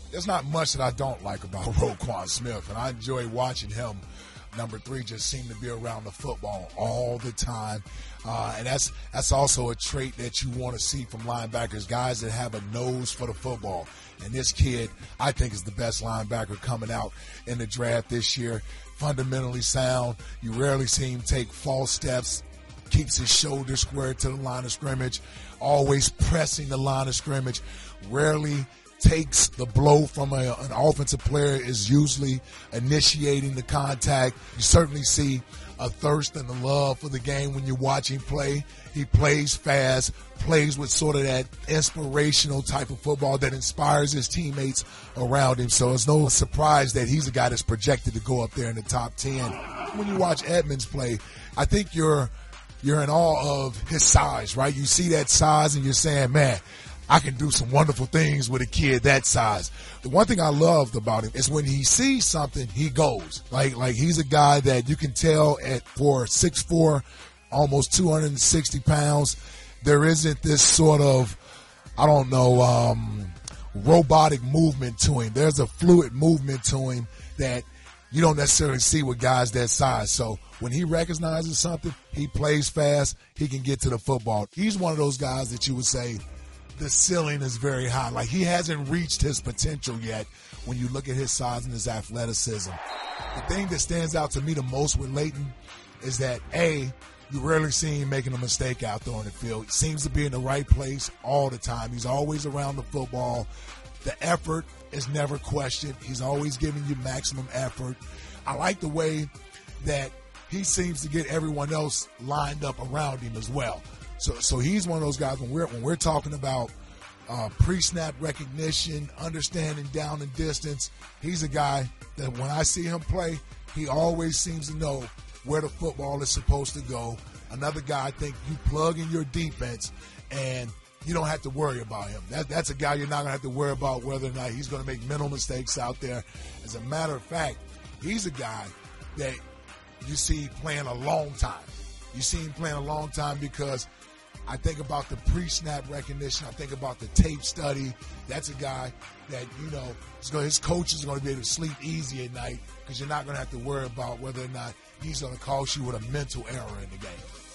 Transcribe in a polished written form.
There's not much that I don't like about Roquan Smith, and I enjoy watching him. Number 3 just seem to be around the football all the time. And that's also a trait that you want to see from linebackers, guys that have a nose for the football. And this kid, I think, is the best linebacker coming out in the draft this year. Fundamentally sound. You rarely see him take false steps. Keeps his shoulders squared to the line of scrimmage. Always pressing the line of scrimmage. Rarely takes the blow from an offensive player, is usually initiating the contact. You certainly see a thirst and a love for the game when you watch him play. He plays fast, plays with sort of that inspirational type of football that inspires his teammates around him. So it's no surprise that he's a guy that's projected to go up there in the top 10. When you watch Edmonds play, I think you're in awe of his size, right? You see that size and you're saying, man, I can do some wonderful things with a kid that size. The one thing I loved about him is when he sees something, he goes. Like he's a guy that you can tell for 6'4", almost 260 pounds, there isn't this sort of, robotic movement to him. There's a fluid movement to him that you don't necessarily see with guys that size. So when he recognizes something, he plays fast, he can get to the football. He's one of those guys that you would say, the ceiling is very high. Like, he hasn't reached his potential yet when you look at his size and his athleticism. The thing that stands out to me the most with Leighton is that, A, you rarely see him making a mistake out there on the field. He seems to be in the right place all the time. He's always around the football. The effort is never questioned. He's always giving you maximum effort. I like the way that he seems to get everyone else lined up around him as well. So he's one of those guys when we're talking about pre-snap recognition, understanding down and distance. He's a guy that when I see him play, he always seems to know where the football is supposed to go. Another guy, I think you plug in your defense and you don't have to worry about him. That's a guy you're not going to have to worry about whether or not he's going to make mental mistakes out there. As a matter of fact, he's a guy that you see playing a long time. You see him playing a long time because I think about the pre-snap recognition. I think about the tape study. That's a guy that, his coaches are going to be able to sleep easy at night because you're not going to have to worry about whether or not he's going to cause you with a mental error in the game.